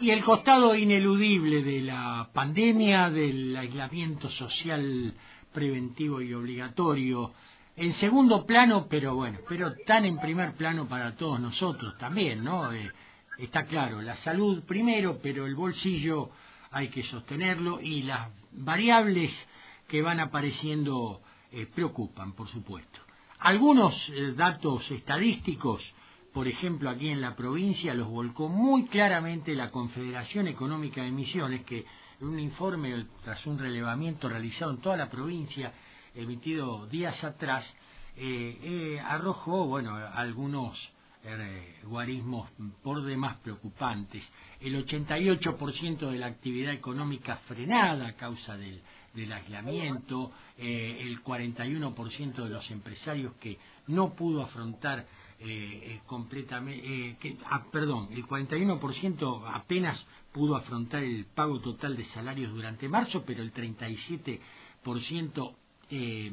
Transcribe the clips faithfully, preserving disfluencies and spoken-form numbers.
Y el costado ineludible de la pandemia, del aislamiento social preventivo y obligatorio, en segundo plano, pero bueno, pero tan en primer plano para todos nosotros también, ¿no? Eh, está claro, la salud primero, pero el bolsillo hay que sostenerlo y las variables que van apareciendo eh, preocupan, por supuesto. Algunos eh, datos estadísticos, por ejemplo, aquí en la provincia los volcó muy claramente la Confederación Económica de Misiones, que en un informe tras un relevamiento realizado en toda la provincia, emitido días atrás, eh, eh, arrojó, bueno, algunos eh, guarismos por demás preocupantes. El ochenta y ocho por ciento de la actividad económica frenada a causa del, del aislamiento, eh, el cuarenta y uno por ciento de los empresarios que no pudo afrontar Eh, eh, completamente, eh, que, ah, perdón, el cuarenta y uno por ciento apenas pudo afrontar el pago total de salarios durante marzo, pero el treinta y siete por ciento eh,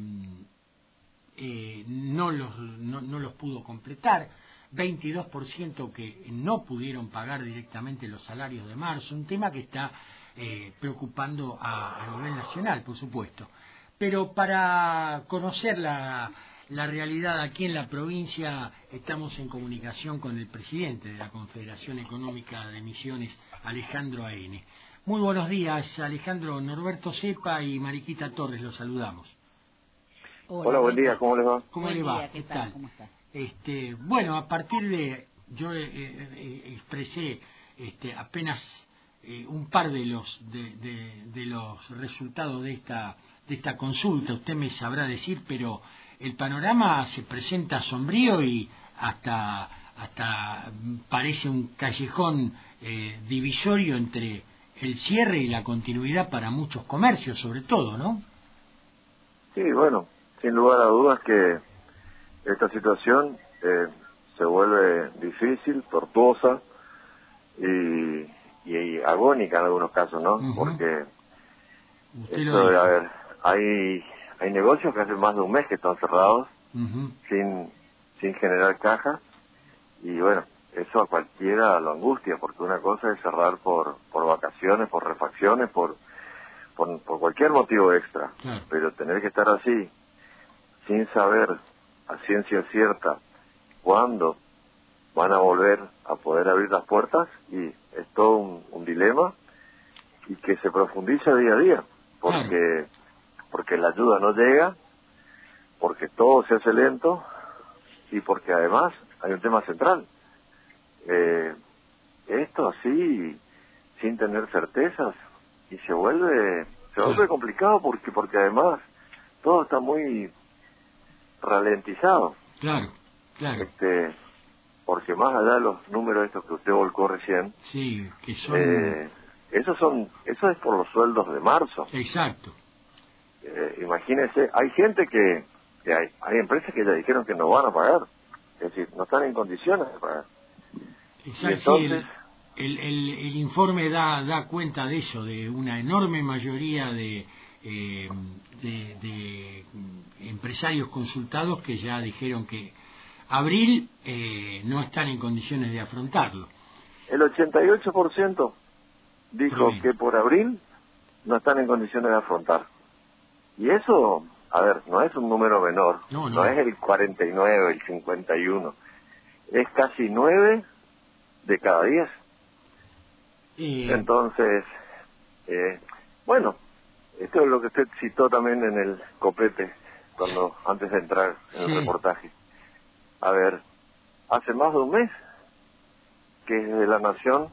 eh, no, los, no, no los pudo completar, veintidós por ciento que no pudieron pagar directamente los salarios de marzo, un tema que está eh, preocupando a, a nivel nacional, por supuesto. Pero para conocer la La realidad aquí en la provincia, estamos en comunicación con el presidente de la Confederación Económica de Misiones, Alejandro Aene. Muy buenos días, Alejandro. Norberto Cepa y Mariquita Torres, los saludamos. Hola, Hola buen día, ¿cómo les va? ¿Cómo buen le va? Día, ¿Qué, ¿Qué tal? tal? ¿Cómo está? Este, bueno, a partir de, yo eh, eh, expresé este, apenas eh, un par de los de, de, de los resultados de esta de esta consulta, usted me sabrá decir, pero el panorama se presenta sombrío y hasta hasta parece un callejón eh, divisorio entre el cierre y la continuidad para muchos comercios, sobre todo, ¿no? Sí, bueno, sin lugar a dudas que esta situación eh, se vuelve difícil, tortuosa y, y agónica en algunos casos, ¿no? Uh-huh. Porque Usted esto, lo dice. a ver, hay hay negocios que hace más de un mes que están cerrados, uh-huh. sin sin generar caja, y bueno, eso a cualquiera lo angustia, porque una cosa es cerrar por por vacaciones, por refacciones, por por, por cualquier motivo extra, Claro. Pero tener que estar así, sin saber a ciencia cierta cuándo van a volver a poder abrir las puertas, y es todo un, un dilema, y que se profundiza día a día, porque Claro. porque la ayuda no llega, porque todo se hace lento, y porque además hay un tema central. Eh, esto así, sin tener certezas, y se vuelve se vuelve Claro. complicado, porque porque además todo está muy ralentizado. Claro, claro. Este, porque más allá de los números estos que usted volcó recién, Sí, que son... eh, esos son, eso es por los sueldos de marzo. Exacto. Eh, imagínese, hay gente que, que hay, hay empresas que ya dijeron que no van a pagar, es decir, no están en condiciones de pagar. Exacto. Y entonces, sí, el, el, el, el informe da da cuenta de eso, de una enorme mayoría de, eh, de, de empresarios consultados que ya dijeron que abril eh, no están en condiciones de afrontarlo. El ochenta y ocho por ciento dijo Tremendo. que por abril no están en condiciones de afrontar. Y eso, a ver, no es un número menor, No, no. no es el cuarenta y nueve, el cincuenta y uno, es casi nueve de cada diez. Eh... Entonces, eh, bueno, esto es lo que usted citó también en el copete, cuando antes de entrar en sí. el reportaje. A ver, hace más de un mes que desde la Nación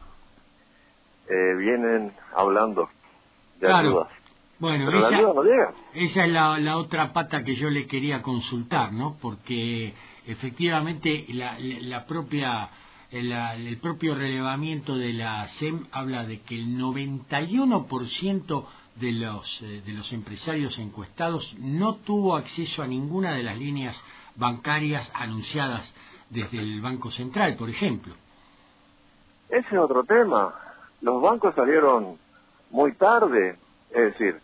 eh, vienen hablando de claro. ayudas. Bueno, pero esa, la ayuda no llega. Esa es la, la otra pata que yo le quería consultar, ¿no? Porque efectivamente la, la propia la, el propio relevamiento de la S E M habla de que el noventa y uno por ciento de los eh, de los empresarios encuestados no tuvo acceso a ninguna de las líneas bancarias anunciadas desde el Banco Central, por ejemplo. Ese es otro tema. Los bancos salieron muy tarde, es decir,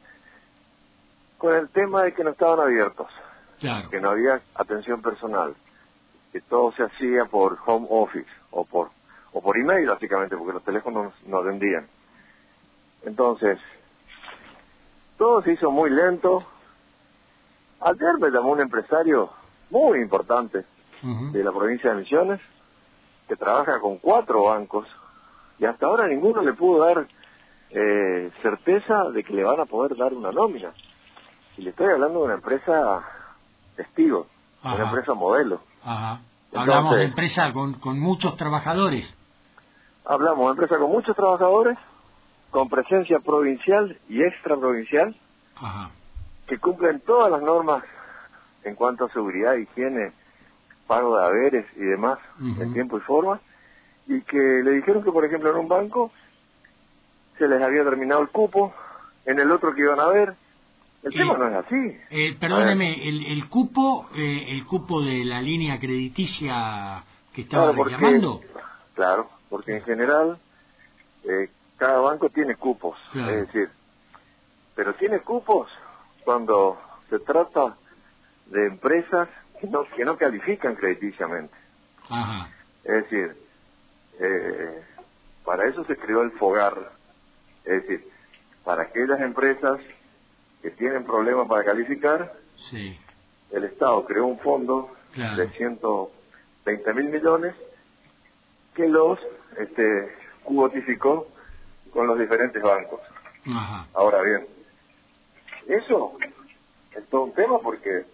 con el tema de que no estaban abiertos, claro. que no había atención personal, que todo se hacía por home office o por o por email básicamente, porque los teléfonos no vendían. Entonces, todo se hizo muy lento. Ayer me llamó un empresario muy importante Uh-huh. de la provincia de Misiones, que trabaja con cuatro bancos, y hasta ahora ninguno le pudo dar eh, certeza de que le van a poder dar una nómina. Y le estoy hablando de una empresa testigo, Ajá. una empresa modelo. Ajá. Entonces, Hablamos de empresa con, con muchos trabajadores. Hablamos de empresa con muchos trabajadores, con presencia provincial y extraprovincial, Ajá. que cumplen todas las normas en cuanto a seguridad, higiene, pago de haberes y demás, Uh-huh. en tiempo y forma, y que le dijeron que, por ejemplo, en un banco se les había terminado el cupo, en el otro que iban a ver. El Eh, tema no es así. Eh, perdóneme, el, el cupo, eh, el cupo de la línea crediticia que estaba Claro, porque, reclamando. claro, porque en general eh, cada banco tiene cupos, Claro. es decir, pero tiene cupos cuando se trata de empresas que no, que no califican crediticiamente. Ajá. Es decir, eh, para eso se creó el FOGAR, es decir, para aquellas empresas que tienen problemas para calificar, Sí. el Estado creó un fondo Claro. de ciento veinte mil millones que los este, cuotificó con los diferentes bancos. Ajá. Ahora bien, eso es todo un tema porque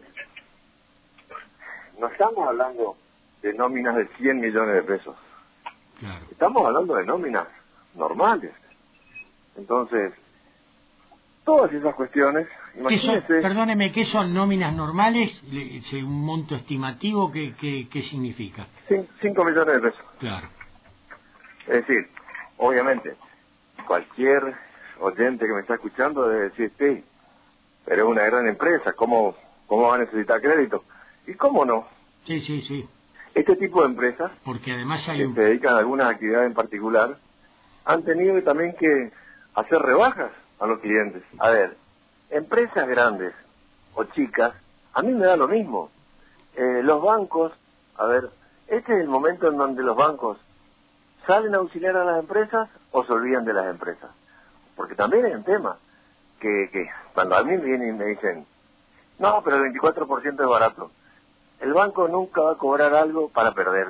no estamos hablando de nóminas de cien millones de pesos, Claro. estamos hablando de nóminas normales. Entonces, todas esas cuestiones, ¿Qué son, imagínense, perdóneme, ¿qué son nóminas normales? Le- se- ¿Un monto estimativo? ¿Qué, qué, qué significa? cinco millones de pesos. Claro. Es decir, obviamente, cualquier oyente que me está escuchando debe decir, sí, pero es una gran empresa, ¿cómo, cómo va a necesitar crédito? ¿Y cómo no? Sí, sí, sí. Este tipo de empresas, Porque además hay que un... se dedican a alguna actividad en particular, han tenido también que hacer rebajas a los clientes. A ver, empresas grandes o chicas, a mí me da lo mismo. Eh, los bancos, a ver, este es el momento en donde los bancos salen a auxiliar a las empresas o se olvidan de las empresas. Porque también hay un tema, que, que cuando a mí vienen y me dicen, no, pero el veinticuatro por ciento es barato, el banco nunca va a cobrar algo para perder.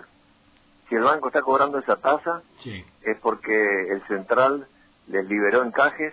Si el banco está cobrando esa tasa, Sí. es porque el central les liberó encajes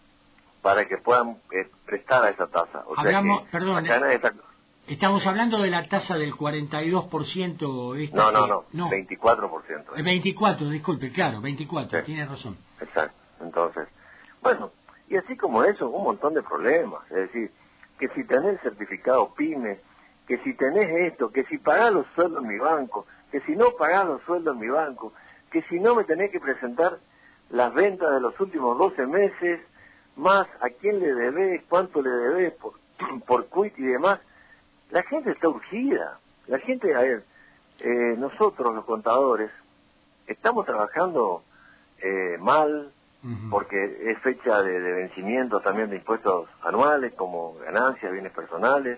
para que puedan eh, prestar a esa tasa. O Hablamos, sea que perdón, acá nadie está... estamos hablando de la tasa del cuarenta y dos por ciento. Esta No, no, que- no, no. veinticuatro por ciento. El veinticuatro, disculpe, claro, veinticuatro, Sí. tiene razón. Exacto. Entonces, bueno, y así como eso, un montón de problemas. Es decir, que si tenés certificado PYME, que si tenés esto, que si pagás los sueldos en mi banco, que si no pagás los sueldos en mi banco, que si no me tenés que presentar las ventas de los últimos doce meses, más a quién le debés, cuánto le debés por, por quit y demás. La gente está urgida. La gente, a ver, eh, nosotros los contadores estamos trabajando eh, mal, Ujú. porque es fecha de, de vencimiento también de impuestos anuales, como ganancias, bienes personales,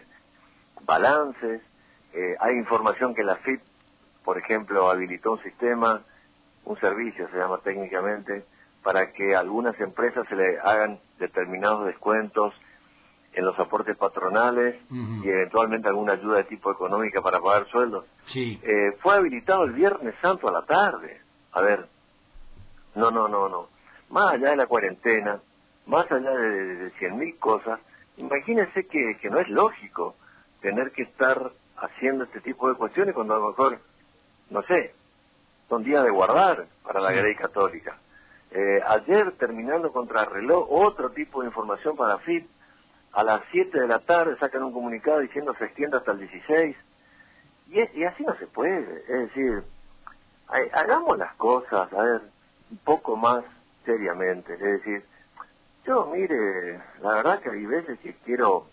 balances. Eh, hay información que la F I P, por ejemplo, habilitó un sistema, un servicio se llama técnicamente, para que a algunas empresas se le hagan determinados descuentos en los aportes patronales Ujú. y eventualmente alguna ayuda de tipo económica para pagar sueldos. Sí. Eh, fue habilitado el Viernes Santo a la tarde. A ver, no, no, no, no. Más allá de la cuarentena, más allá de, de cien mil cosas, imagínense que, que no es lógico tener que estar haciendo este tipo de cuestiones cuando a lo mejor, no sé, son días de guardar para la Sí. Grey Católica. Eh, ayer, terminando contrarreloj, otro tipo de información para F I P, a las siete de la tarde sacan un comunicado diciendo se extiende hasta el dieciséis, y, es- y así no se puede. Es decir, ha- hagamos las cosas, a ver, un poco más seriamente. Es decir, yo, mire, la verdad que hay veces que quiero,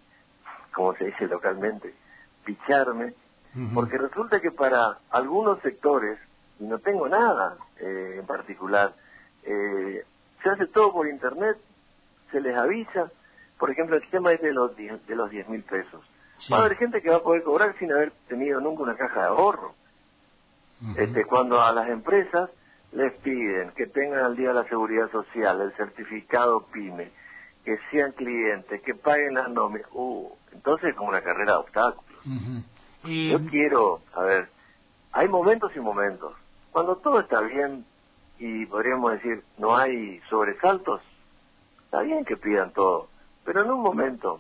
como se dice localmente, picharme, Ujú. porque resulta que para algunos sectores, y no tengo nada eh, en particular, eh, se hace todo por internet, se les avisa. Por ejemplo, el tema es de los diez de los diez mil pesos. Sí. Va a haber gente que va a poder cobrar sin haber tenido nunca una caja de ahorro. Ujú. Este, cuando a las empresas les piden que tengan al día la seguridad social, el certificado PYME, que sean clientes, que paguen las nóminas. Uh, entonces es como una carrera de obstáculos. Uh-huh. eh... Yo quiero, a ver, hay momentos y momentos. Cuando todo está bien y podríamos decir no hay sobresaltos, está bien que pidan todo, pero en un momento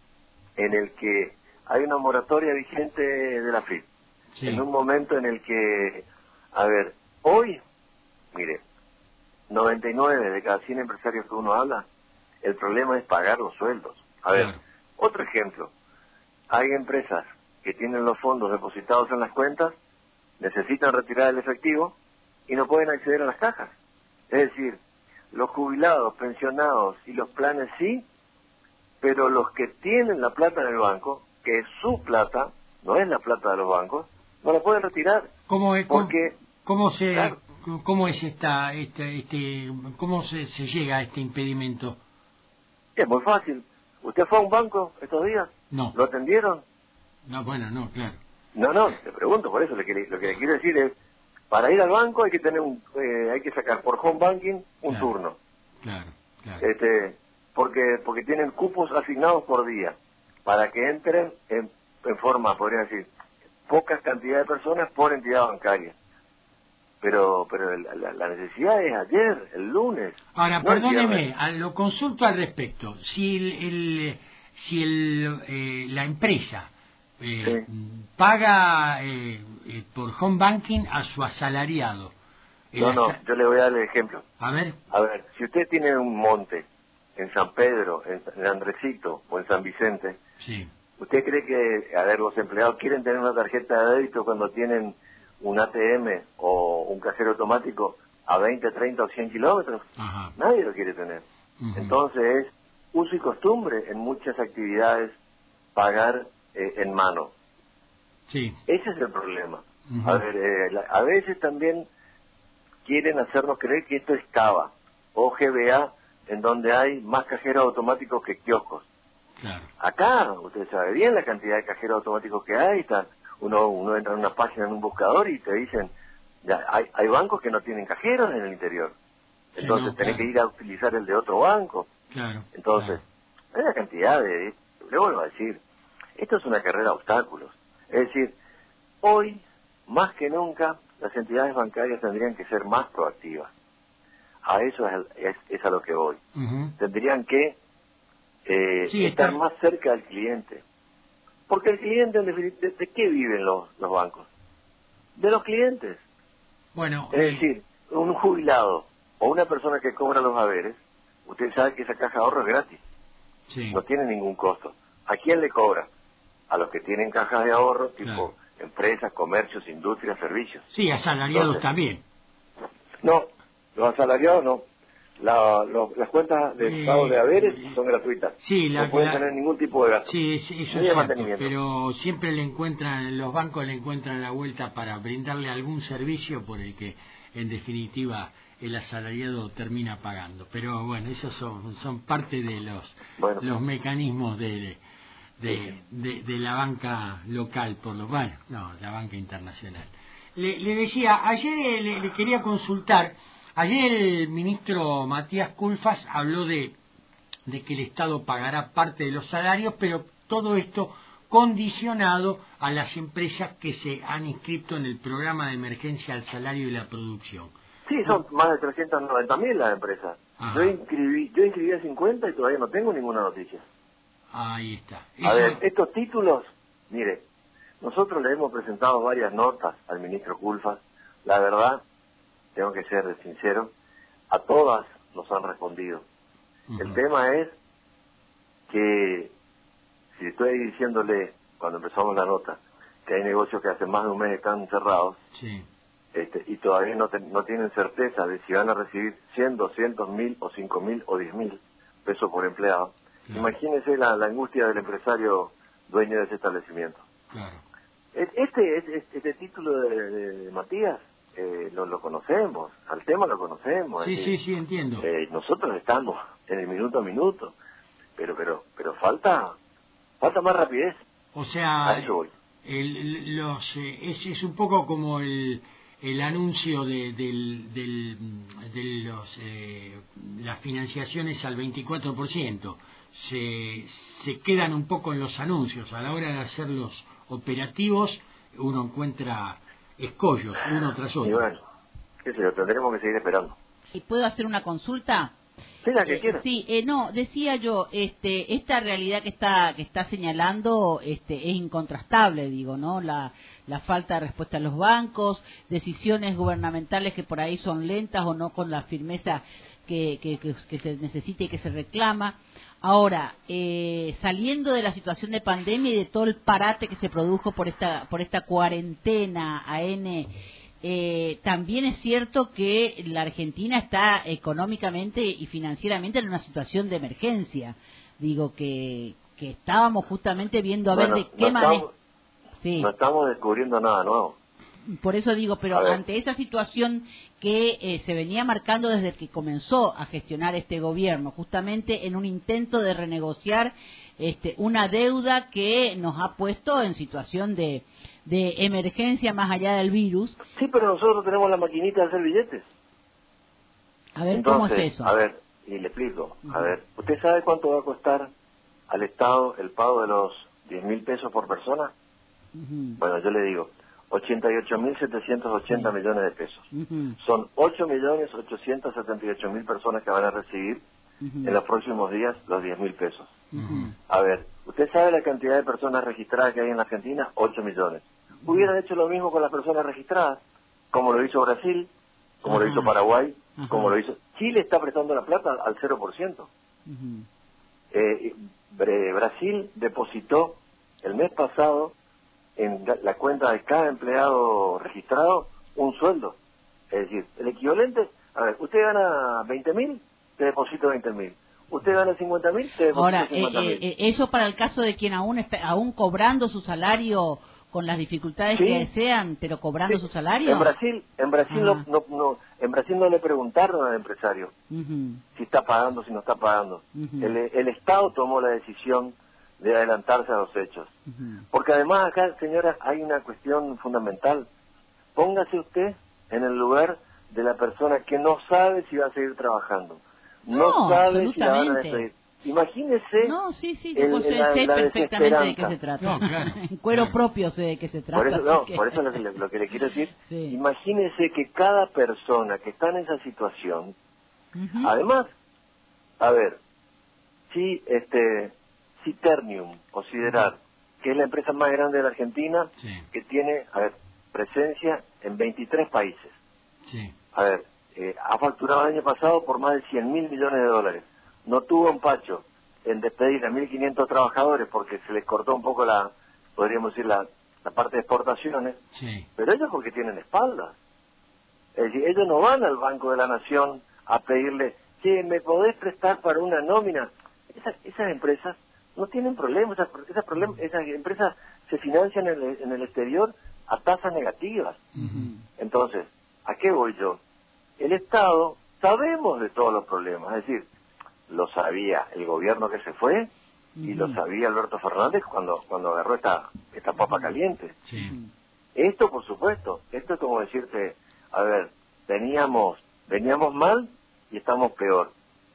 en el que hay una moratoria vigente de la F I P, sí. En un momento en el que, a ver, hoy, mire, noventa y nueve de cada cien empresarios que uno habla, el problema es pagar los sueldos. A ver, claro. Otro ejemplo, hay empresas que tienen los fondos depositados en las cuentas, necesitan retirar el efectivo y no pueden acceder a las cajas. Es decir, los jubilados, pensionados y los planes sí, pero los que tienen la plata en el banco, que es su plata, no es la plata de los bancos, no la pueden retirar. ¿Cómo es, porque, cómo, cómo se, claro, cómo es esta, este, este, cómo se, se llega a este impedimento? Es muy fácil. ¿Usted fue a un banco estos días? No. ¿Lo atendieron? No, bueno, no, claro. No, no, te pregunto, por eso lo que, lo que le quiero decir es, para ir al banco hay que tener un, eh, hay que sacar por home banking un claro, turno. Claro, claro. Este, porque, porque tienen cupos asignados por día, para que entren en, en forma, podría decir, pocas cantidades de personas por entidad bancaria. Pero, pero la, la necesidad es ayer, el lunes. Ahora, no perdóneme, a, lo consulto al respecto. Si el, el si el, eh, la empresa eh, sí. paga eh, eh, por home banking a su asalariado. No, no, yo le voy a dar el ejemplo. A ver. A ver, si usted tiene un monte en San Pedro, en, en Andresito o en San Vicente, sí. ¿Usted cree que, a ver, los empleados quieren tener una tarjeta de débito cuando tienen un A T M o un cajero automático a veinte, treinta o cien kilómetros? Ajá. Nadie lo quiere tener. Uh-huh. Entonces es uso y costumbre en muchas actividades pagar eh, en mano. Sí. Ese es el problema. Uh-huh. A ver, eh, la, a veces también quieren hacernos creer que esto es Cava o G B A, en donde hay más cajeros automáticos que kioscos. Claro. Acá, usted sabe bien la cantidad de cajeros automáticos que hay. Está, uno, uno entra en una página, en un buscador y te dicen, ya, hay, hay bancos que no tienen cajeros en el interior. Entonces sí, no, tenés claro. que ir a utilizar el de otro banco. Claro. Entonces, claro. hay una cantidad de... Le vuelvo a decir, esto es una carrera de obstáculos. Es decir, hoy, más que nunca, las entidades bancarias tendrían que ser más proactivas. A eso es, es, es a lo que voy. Uh-huh. Tendrían que eh, sí, estar está... más cerca del cliente. Porque el cliente, ¿de, de, de qué viven los, los bancos? De los clientes. Bueno, es eh... decir, un jubilado o una persona que cobra los haberes, usted sabe que esa caja de ahorro es gratis. Sí. No tiene ningún costo. ¿A quién le cobra? A los que tienen cajas de ahorro, tipo claro. empresas, comercios, industrias, servicios. Sí, asalariados Entonces, también. No, los asalariados no. La, lo, las cuentas de eh, pago de haberes son gratuitas. Sí, la, no pueden la, tener ningún tipo de gasto. Sí, sí eso es cierto, pero siempre le encuentran, los bancos le encuentran la vuelta para brindarle algún servicio por el que, en definitiva, el asalariado termina pagando. Pero bueno, esos son, son parte de los, bueno. los mecanismos de, de, de, de la banca local, por lo bueno, no, la banca internacional. Le, le decía, ayer le, le quería consultar. Ayer el ministro Matías Culfas habló de, de que el Estado pagará parte de los salarios, pero todo esto condicionado a las empresas que se han inscrito en el programa de emergencia al salario y la producción. Sí, son más de trescientas noventa mil las empresas. Ajá. Yo inscribí, yo inscribí a cincuenta y todavía no tengo ninguna noticia. Ahí está. Eso... A ver, estos títulos, mire, nosotros le hemos presentado varias notas al ministro Culfas. La verdad, tengo que ser sincero, a todas nos han respondido. Uh-huh. El tema es que, si estoy diciéndole, cuando empezamos la nota, que hay negocios que hace más de un mes están cerrados, sí. este, y todavía no, te, no tienen certeza de si van a recibir cien, doscientos mil o cinco mil o diez mil pesos por empleado, claro. Imagínese la, la angustia del empresario dueño de ese establecimiento. Claro. Este, este, este título de, de, de Matías, Eh, lo, lo conocemos, al tema lo conocemos. Sí, eh, sí, sí, entiendo. Eh, nosotros estamos en el minuto a minuto, pero pero pero falta falta más rapidez. O sea, a eso voy. El, los, eh, es, es un poco como el, el anuncio de, del, del, de los, eh, las financiaciones al veinticuatro por ciento. Se, se quedan un poco en los anuncios. A la hora de hacer los operativos, uno encuentra escollos, uno tras otro. Y bueno, qué sé yo, tendremos que seguir esperando. ¿Y puedo hacer una consulta? Sí, la que Eh, quiera. sí, eh, no, decía yo, este, esta realidad que está que está señalando, este, es incontrastable, digo, ¿no? La, la falta de respuesta a los bancos, decisiones gubernamentales que por ahí son lentas o no con la firmeza que, que, que, que se necesita y que se reclama. Ahora, eh, saliendo de la situación de pandemia y de todo el parate que se produjo por esta por esta cuarentena A N, Eh, también es cierto que la Argentina está económicamente y financieramente en una situación de emergencia. Digo que, que estábamos justamente viendo a Bueno, ver de qué no manera... estamos, Sí. no estamos descubriendo nada nuevo. Por eso digo, pero ante esa situación que eh, se venía marcando desde que comenzó a gestionar este gobierno, justamente en un intento de renegociar este, una deuda que nos ha puesto en situación de, de emergencia más allá del virus. Sí, pero nosotros tenemos la maquinita de hacer billetes. A ver, Entonces, ¿cómo es eso? A ver, y le explico. Uh-huh. A ver, ¿usted sabe cuánto va a costar al Estado el pago de los diez mil pesos por persona? Uh-huh. Bueno, yo le digo, ochenta y ocho mil setecientos ochenta Sí. millones de pesos. Uh-huh. Son ocho millones ochocientos setenta y ocho mil personas que van a recibir Uh-huh. en los próximos días los diez mil pesos. Uh-huh. A ver, ¿usted sabe la cantidad de personas registradas que hay en la Argentina? ocho millones. Hubieran hecho lo mismo con las personas registradas, como lo hizo Brasil, como Ajá. lo hizo Paraguay, Ajá. como lo hizo... Chile está prestando la plata al cero por ciento. Uh-huh. Eh, Brasil depositó el mes pasado en la cuenta de cada empleado registrado un sueldo. Es decir, el equivalente, a ver, usted gana veinte mil, te deposito veinte mil. Usted gana cincuenta mil, te deposito Ahora, cincuenta mil. eh, eh, eso para el caso de quien aún está, aún cobrando su salario con las dificultades Sí. que desean, pero cobrando Sí. su salario. En Brasil, en Brasil no, no, no, en Brasil no le preguntaron al empresario Uh-huh. si está pagando, si no está pagando. Uh-huh. el, el Estado tomó la decisión de adelantarse a los hechos. Uh-huh. Porque además acá, señora, hay una cuestión fundamental. Póngase usted en el lugar de la persona que no sabe si va a seguir trabajando. No, No, sabe si la van a absolutamente. despedir. Imagínese No, sí, sí, el- yo sé, la- sé la perfectamente de qué desesperanza. se trata. No, claro. En cuero Claro. propio sé de qué se trata. Por eso, así no, que- por eso lo que, le, lo que le quiero decir, Sí. imagínese que cada persona que está en esa situación, Ujú. además, a ver, si este, si Ternium, considerar que es la empresa más grande de la Argentina, Sí, que tiene, a ver, presencia en veintitrés países. sí. A ver, eh, ha facturado el año pasado por más de cien mil millones de dólares. No tuvo empacho en despedir a mil quinientos trabajadores porque se les cortó un poco la, podríamos decir, la, la parte de exportaciones, Sí. pero ellos porque tienen espaldas. Es decir, ellos no van al Banco de la Nación a pedirle, che, ¿me podés prestar para una nómina? Esas, esas empresas no tienen problemas, esas, esas, problem- esas empresas se financian en el, en el exterior a tasas negativas. Ujú. Entonces, ¿a qué voy yo? El Estado, sabemos de todos los problemas, es decir, lo sabía el gobierno que se fue y lo Ujú. sabía Alberto Fernández cuando cuando agarró esta esta papa caliente. Sí. Esto, por supuesto, esto es como decirte, a ver, veníamos veníamos mal y estamos peor.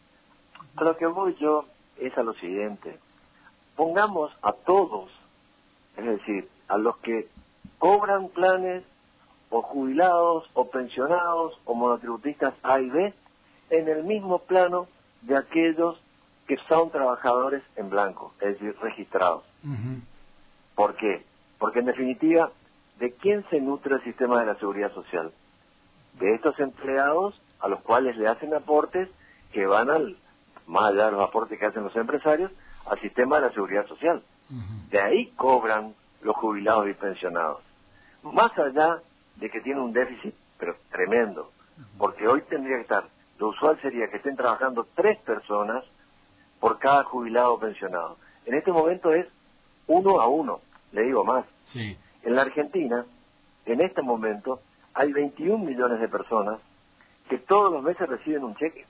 A lo que voy yo es a lo siguiente, pongamos a todos, es decir, a los que cobran planes o jubilados o pensionados o monotributistas A y B en el mismo plano de aquellos que son trabajadores en blanco, es decir, registrados. Ujú. ¿Por qué? Porque en definitiva, ¿de quién se nutre el sistema de la seguridad social? De estos empleados a los cuales le hacen aportes que van al, más allá de los aportes que hacen los empresarios, al sistema de la seguridad social. Ujú. De ahí cobran los jubilados y pensionados. Más allá de que tiene un déficit, pero tremendo, porque hoy tendría que estar, lo usual sería que estén trabajando tres personas por cada jubilado o pensionado. En este momento es uno a uno, le digo más. Sí. En la Argentina, en este momento, hay veintiún millones de personas que todos los meses reciben un cheque,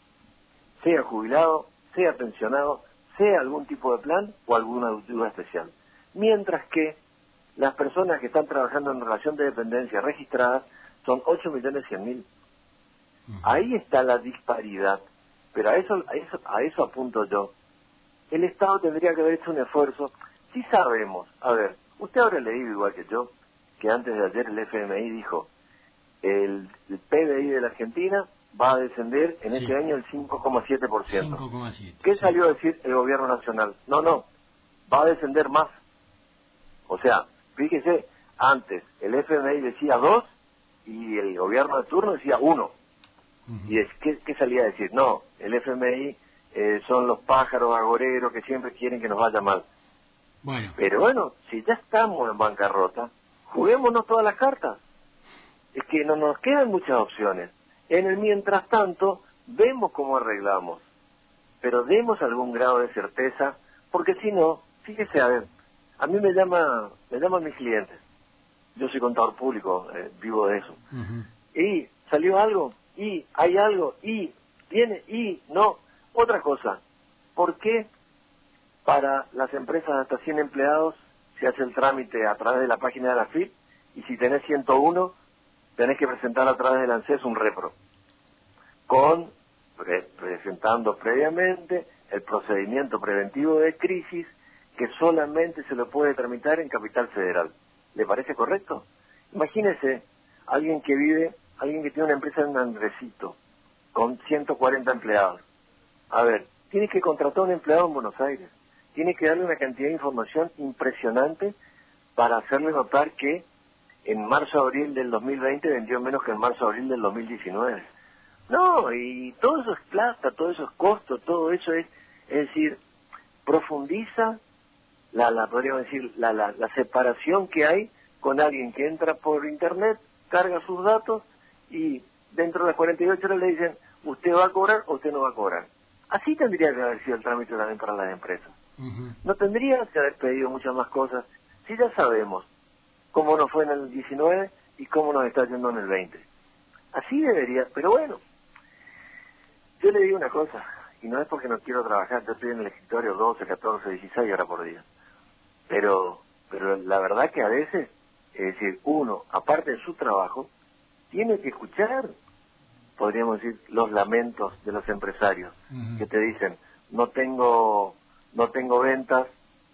sea jubilado, sea pensionado, sea algún tipo de plan o alguna ayuda especial. Mientras que las personas que están trabajando en relación de dependencia registradas son ocho millones cien mil. Uh-huh. Ahí está la disparidad, pero a eso, a eso, a eso apunto yo. El Estado tendría que haber hecho un esfuerzo. Si sabemos, a ver, usted habrá leído igual que yo, que antes de ayer el F M I dijo, el, el P B I de la Argentina va a descender en sí. este año el cinco coma siete por ciento. cinco coma siete. ¿Qué sí. salió a decir el gobierno nacional? No, no, va a descender más. O sea, fíjese, antes el F M I decía dos y el gobierno de turno decía uno. Uh-huh. Y es ¿qué, ¿qué salía a decir? No, el F M I eh, son los pájaros agoreros que siempre quieren que nos vaya mal. Bueno. Pero bueno, si ya estamos en bancarrota, juguémonos todas las cartas. Es que no nos quedan muchas opciones. En el mientras tanto, vemos cómo arreglamos. Pero demos algún grado de certeza, porque si no, fíjese, a ver, a mí me llama, me llaman mis clientes. Yo soy contador público, eh, vivo de eso. Uh-huh. Y salió algo, y hay algo, y viene, y no. Otra cosa, ¿por qué para las empresas hasta cien empleados se hace el trámite a través de la página de la F I P y si tenés ciento uno tenés que presentar a través del ANSES un repro con pre presentando previamente el procedimiento preventivo de crisis que solamente se lo puede tramitar en Capital Federal? ¿Le parece correcto? Imagínese alguien que vive, alguien que tiene una empresa en Andresito con ciento cuarenta empleados. A ver, tiene que contratar a un empleado en Buenos Aires. Tiene que darle una cantidad de información impresionante para hacerle notar que en marzo-abril del dos mil veinte vendió menos que en marzo-abril del dos mil diecinueve. No, y todo eso es plata, todo eso es costo, todo eso es, es decir, profundiza la, la podríamos decir, la, la, la separación que hay con alguien que entra por internet, carga sus datos y dentro de las cuarenta y ocho horas le dicen, usted va a cobrar o usted no va a cobrar. Así tendría que haber sido el trámite también para las empresas. Uh-huh. No tendría que haber pedido muchas más cosas, si ya sabemos cómo nos fue en el diecinueve y cómo nos está yendo en el veinte. Así debería, pero bueno, yo le digo una cosa, y no es porque no quiero trabajar, yo estoy en el escritorio doce, catorce, dieciséis horas por día, pero, pero la verdad que a veces, es decir, uno, aparte de su trabajo, tiene que escuchar, podríamos decir, los lamentos de los empresarios, uh-huh. que te dicen, no tengo, no tengo ventas,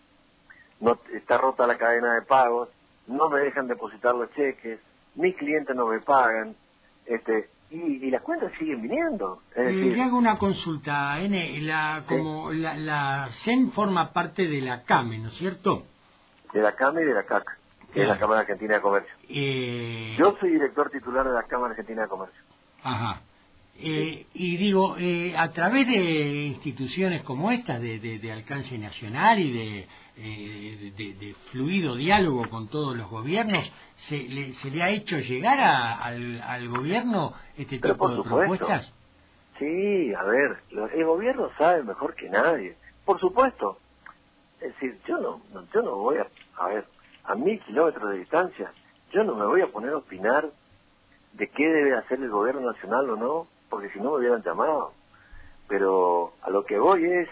no está rota la cadena de pagos, no me dejan depositar los cheques, mis clientes no me pagan, este, y, y las cuentas siguen viniendo. Es decir, eh, le hago una consulta, N, la, como ¿sí? la, la C E N forma parte de la CAME, ¿no es cierto? De la CAME y de la C A C, que claro. es la Cámara Argentina de Comercio. Eh... Yo soy director titular de la Cámara Argentina de Comercio. Ajá. Eh, y digo, eh, a través de instituciones como esta, de, de, de alcance nacional y de, eh, de, de fluido diálogo con todos los gobiernos, ¿se le, se le ha hecho llegar a, al, al gobierno este Pero tipo por de supuesto. propuestas? Sí, a ver, el gobierno sabe mejor que nadie, por supuesto. Es decir, yo no, no yo no voy a, a ver, a mil kilómetros de distancia, yo no me voy a poner a opinar de qué debe hacer el gobierno nacional o no, porque si no me hubieran llamado. Pero a lo que voy es,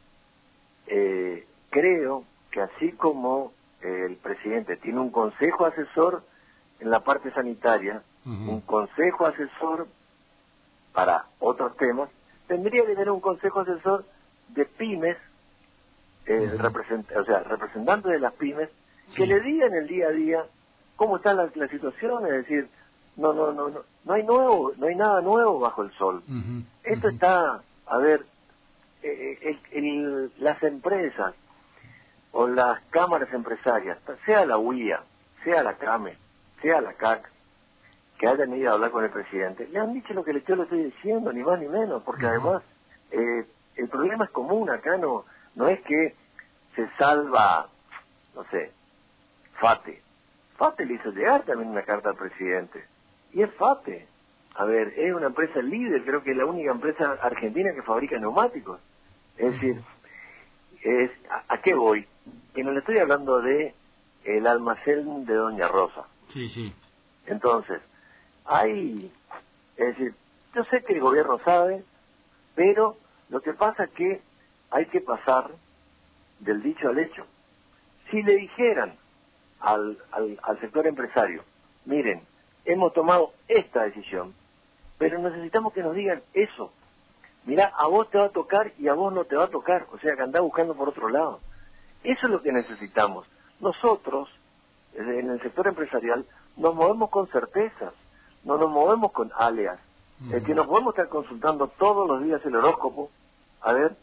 eh, creo que así como eh, el presidente tiene un consejo asesor en la parte sanitaria, uh-huh. un consejo asesor para otros temas, tendría que tener un consejo asesor de pymes, eh, uh-huh. represent o sea, representantes de las pymes, sí. que le digan el día a día cómo está la, la situación, es decir, no, no, no, no, no hay nuevo, no hay nada nuevo bajo el sol. Uh-huh, Esto uh-huh. está, a ver, eh, el, el, las empresas o las cámaras empresarias, sea la U I A, sea la CAME, sea la C A C, que hayan ido a hablar con el presidente, le han dicho lo que yo le estoy diciendo, ni más ni menos, porque uh-huh. además eh, el problema es común acá, no, no es que se salva, no sé, FATE. FATE le hizo llegar también una carta al presidente. Y es FATE. A ver, es una empresa líder, creo que es la única empresa argentina que fabrica neumáticos. Es decir, es, ¿a, a qué voy? Que no le estoy hablando de el almacén de Doña Rosa. Sí, sí. Entonces, hay, es decir, yo sé que el gobierno sabe, pero lo que pasa es que hay que pasar del dicho al hecho. Si le dijeran al, al, al sector empresario, miren, hemos tomado esta decisión, pero necesitamos que nos digan eso. Mirá, a vos te va a tocar y a vos no te va a tocar, o sea que andá buscando por otro lado. Eso es lo que necesitamos. Nosotros, en el sector empresarial, nos movemos con certezas, no nos movemos con alias. Uh-huh. Es que nos podemos estar consultando todos los días el horóscopo, a ver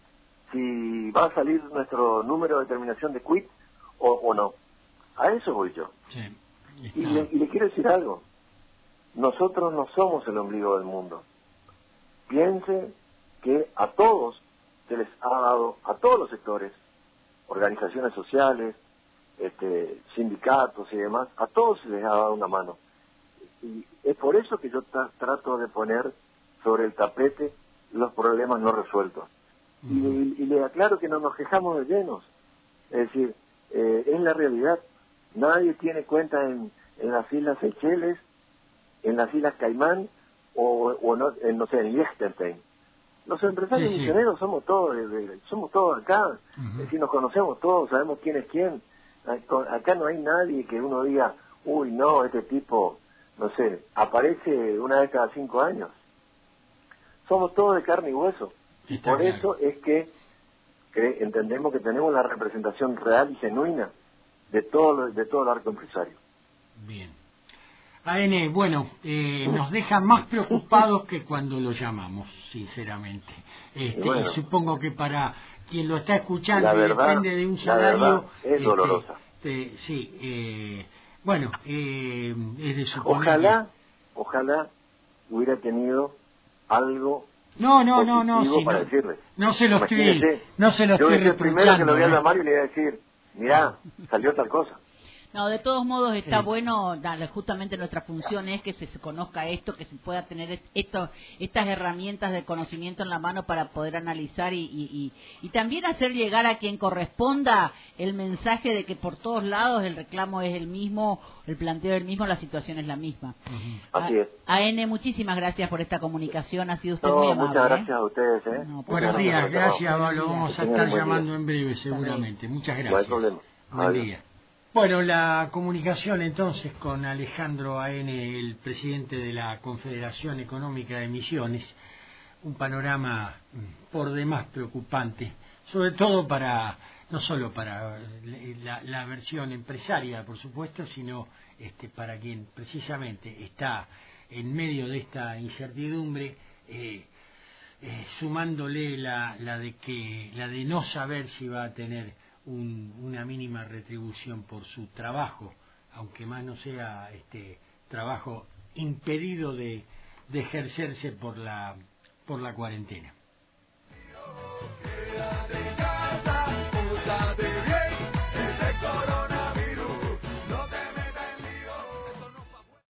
si va a salir nuestro número de terminación de quit o, o no. A eso voy yo. Sí. Y, le, y le quiero decir algo. Nosotros no somos el ombligo del mundo. Piense que a todos se les ha dado, a todos los sectores, organizaciones sociales, este, sindicatos y demás, a todos se les ha dado una mano. Y es por eso que yo tra trato de poner sobre el tapete los problemas no resueltos. Uh-huh. y, y le aclaro que no nos quejamos de llenos. Es decir, eh, es la realidad. Nadie tiene cuenta en, en las Islas Seychelles, en las Islas Caimán o, o no, en, no sé, en Liechtenstein. Los empresarios sí, sí. misioneros somos todos, de, de, somos todos acá. Uh-huh. Es decir, nos conocemos todos, sabemos quién es quién. Acá no hay nadie que uno diga, uy, no, este tipo, no sé, aparece una vez cada cinco años. Somos todos de carne y hueso. Y por claro. eso es que, que entendemos que tenemos la representación real y genuina de todo, de todo el arco empresario. Bien. A N, bueno, eh, nos deja más preocupados que cuando lo llamamos, sinceramente. Este, bueno, y supongo que para quien lo está escuchando la verdad, depende de un salario... es este, dolorosa. Este, sí, eh, bueno, eh, es de suponer Ojalá, que... ojalá hubiera tenido algo... No, no, no, no, sí, para no, decirle. no se lo estoy, no se lo yo estoy reprochando. Primero que lo voy a ¿eh? llamar y le voy a decir, mirá, salió tal cosa. No, de todos modos está sí. bueno, dale, justamente nuestra función es que se, se conozca esto, que se pueda tener esto, estas herramientas de conocimiento en la mano para poder analizar y, y, y, y también hacer llegar a quien corresponda el mensaje de que por todos lados el reclamo es el mismo, el planteo es el mismo, la situación es la misma. Uh-huh. Así es. A N, muchísimas gracias por esta comunicación, ha sido usted no, muy amable. Muchas gracias ¿eh? a ustedes. ¿eh? No, Buenos días, gracias, lo vamos a estar llamando en breve seguramente. Muchas gracias. No hay problema. Buen Adiós. día. Bueno, la comunicación entonces con Alejandro A N, el presidente de la Confederación Económica de Misiones, un panorama por demás preocupante, sobre todo para, no solo para la, la versión empresaria, por supuesto, sino este, para quien precisamente está en medio de esta incertidumbre, eh, eh, sumándole la, la de que la de no saber si va a tener Un, una mínima retribución por su trabajo, aunque más no sea este trabajo impedido de, de ejercerse por la por la cuarentena.